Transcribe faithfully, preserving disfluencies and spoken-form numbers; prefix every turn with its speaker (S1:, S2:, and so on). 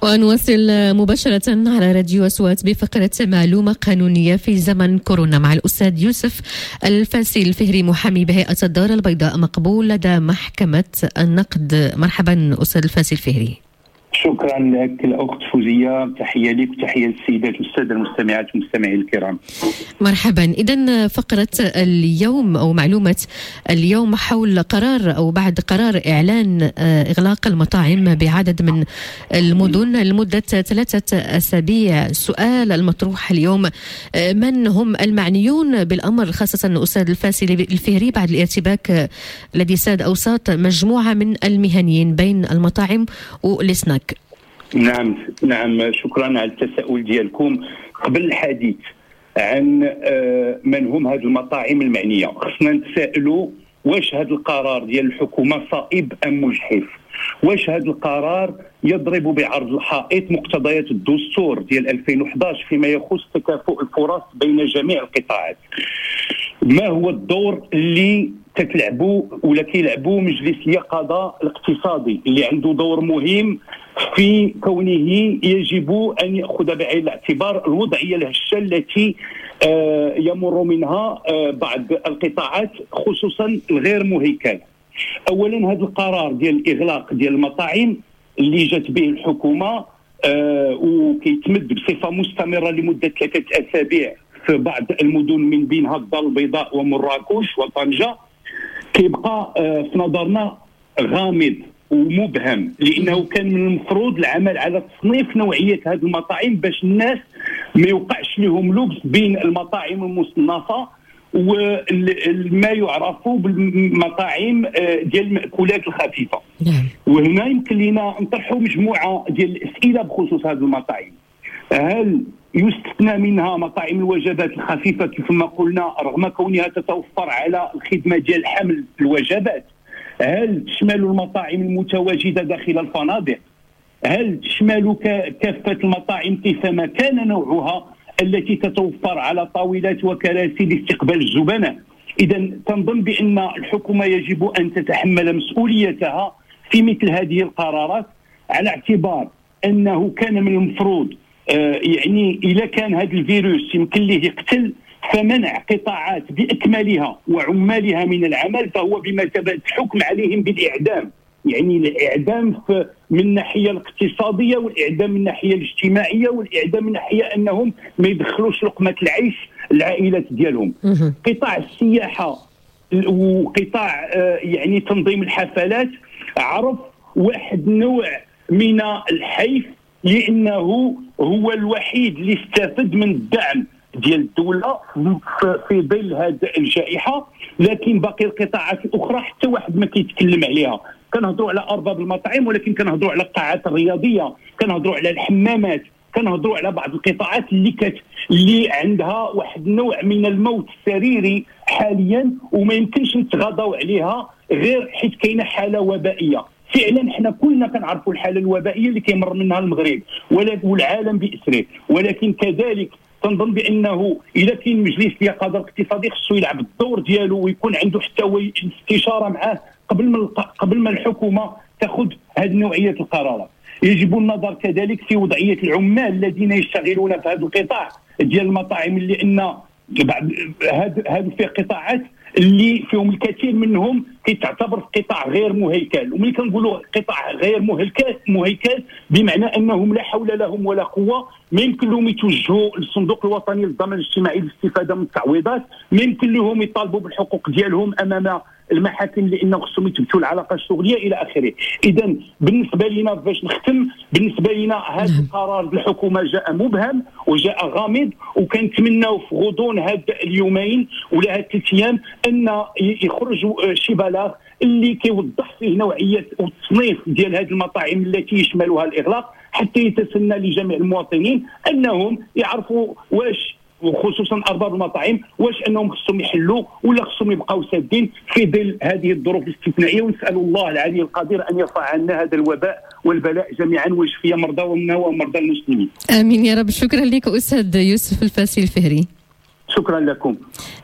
S1: ونواصل مباشرة على راديو أصوات بفقرة معلومة قانونية في زمن كورونا مع الأستاذ يوسف الفاسي الفهري، محامي بهيئة الدار البيضاء، مقبول لدى محكمة النقد. مرحبا أستاذ الفاسي الفهري.
S2: شكرا لك الأخت فوزية، تحية لك وتحية للسيدات والسادة المستمعات والمستمعين الكرام.
S1: مرحبا. إذن فقرة اليوم أو معلومة اليوم حول قرار أو بعد قرار إعلان إغلاق المطاعم بعدد من المدن لمدة ثلاثة أسابيع. السؤال المطروح اليوم: من هم المعنيون بالأمر، خاصة أستاذ الفاسي الفهري بعد الارتباك الذي ساد أوساط مجموعة من المهنيين بين المطاعم والسناك؟
S2: نعم نعم شكرا على التساؤل ديالكم. قبل الحديث عن من هم هذه المطاعم المعنيه، خصنا نتسائلوا واش هذا القرار ديال الحكومه صائب ام مجحف؟ واش هذا القرار يضرب بعرض الحائط مقتضيات الدستور ديال ألفين وأحد عشر فيما يخص تكافؤ الفرص بين جميع القطاعات؟ ما هو الدور اللي تتلعبوا ولا كيلعبوا مجلس اليقظه الاقتصادي اللي عنده دور مهم في كونه يجب ان ياخذ بعين الاعتبار الوضعيه الهشه التي آه يمر منها آه بعض القطاعات خصوصا الغير مهيكله. اولا هذا القرار ديال الاغلاق ديال المطاعم اللي جات به الحكومه آه وكيتمد بصفه مستمره لمده ثلاثه اسابيع في بعض المدن من بينها الدار البيضاء ومراكش وطنجه، كيبقى آه في نظرنا غامض ومبهم، لانه كان من المفروض العمل على تصنيف نوعيه هذه المطاعم باش الناس ما يوقعش لهم لبس بين المطاعم المصنفه وما يعرف بالمطاعم ديال المأكولات الخفيفه. وهنا يمكن لنا نطرحوا مجموعه ديال الاسئله بخصوص هذه المطاعم. هل يستثنى منها مطاعم الوجبات الخفيفه كيف ما قلنا رغم كونها تتوفر على الخدمه ديال حمل الوجبات؟ هل تشمل المطاعم المتواجده داخل الفنادق؟ هل تشمل كافه المطاعم كيفما كان نوعها التي تتوفر على طاولات وكراسي لاستقبال الزبناء؟ اذا تنظن بان الحكومه يجب ان تتحمل مسؤوليتها في مثل هذه القرارات، على اعتبار انه كان من المفروض آه يعني اذا كان هذا الفيروس يمكن ليه يقتل فمنع قطاعات باكملها وعمالها من العمل فهو بمثابه الحكم عليهم بالاعدام. يعني الاعدام من الناحيه الاقتصاديه والاعدام من الناحيه الاجتماعيه والاعدام من ناحيه انهم ما يدخلوش لقمه العيش العائلات ديالهم. قطاع السياحه وقطاع يعني تنظيم الحفلات عرف واحد نوع من الحيف، لانه هو الوحيد اللي استفد من الدعم ديال الدوله في ظل هذه الجائحه، لكن باقي القطاعات الاخرى حتى واحد ما كيتكلم عليها. كنهضروا على ارباب المطاعم ولكن كنهضروا على القاعات الرياضيه، كنهضروا على الحمامات، كنهضروا على بعض القطاعات اللي كت اللي عندها واحد النوع من الموت السريري حاليا وما يمكنش نتغاضوا عليها غير حيت كاينه حاله وبائيه. فعلا حنا كلنا كنعرفوا الحاله الوبائيه اللي كيمر منها المغرب والعالم باسره، ولكن كذلك تنظن بانه اذا كاين مجلس اليقظه الاقتصادي خصو يلعب الدور ديالو ويكون عنده حتى استشاره معاه قبل ما قبل ما الحكومه تاخذ هذه نوعيه القرارات. يجب النظر كذلك في وضعيه العمال الذين يشتغلون في هذا القطاع ديال المطاعم، لان هذا في قطاعات اللي فيهم الكثير منهم كيتعتبر في قطاع غير مهيكل. وملي كنقولوا قطاع غير مهيكل مهيكل بمعنى انهم لا حول لهم ولا قوه، ما يمكن لهم يتوجهوا للصندوق الوطني للضمان الاجتماعي للاستفاده من التعويضات، ما يمكن لهم يطالبوا بالحقوق ديالهم امام المحاكم لانه خصهم يثبتوا العلاقه الشغليه الى اخره. اذا بالنسبه لنا باش نختم، بالنسبه لنا هذا القرار الحكومه جاء مبهم وجاء غامض، وكنتمناو في غضون هاد اليومين ولا هاد ثلاث ايام ان يخرجوا شي بلاغ اللي كيوضح فيه نوعيه والتصنيف ديال هذه المطاعم التي يشملها الاغلاق، حتى يتسنى لجميع المواطنين انهم يعرفوا واش وخصوصا ارباب المطاعم واش انهم خصهم يحلوا ولا خصهم يبقاو سادين في ظل هذه الظروف الاستثنائيه. ونسال الله العلي القدير ان يرفع عنا هذا الوباء والبلاء جميعا ويشفي مرضانا ومرضى المسلمين.
S1: امين يا رب. شكرا لك استاذ يوسف الفاسي الفهري.
S2: شكرا لكم.